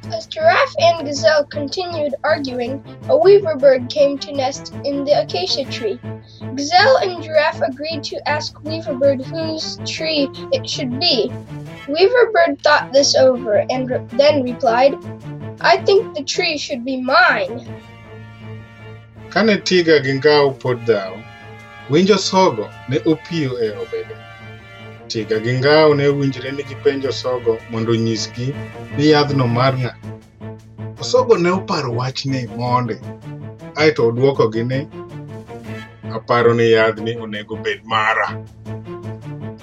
As Giraffe and Gazelle continued arguing, a weaver bird came to nest in the acacia tree. Gazelle and Giraffe agreed to ask Weaver Bird whose tree it should be. Weaver Bird thought this over and then replied, "I think the tree should be mine." Kane tiga gi ngao pod dhao, winjo sogo ne opiyo e obede. Tiga gi ngao ne winjre ni gipenjo sogo mondo onyisgi ni yadhno mar ng'a. Osogo ne oparo wachni monde, aeto oduokogi ni, "Aparo ni yadhni onego bed mara."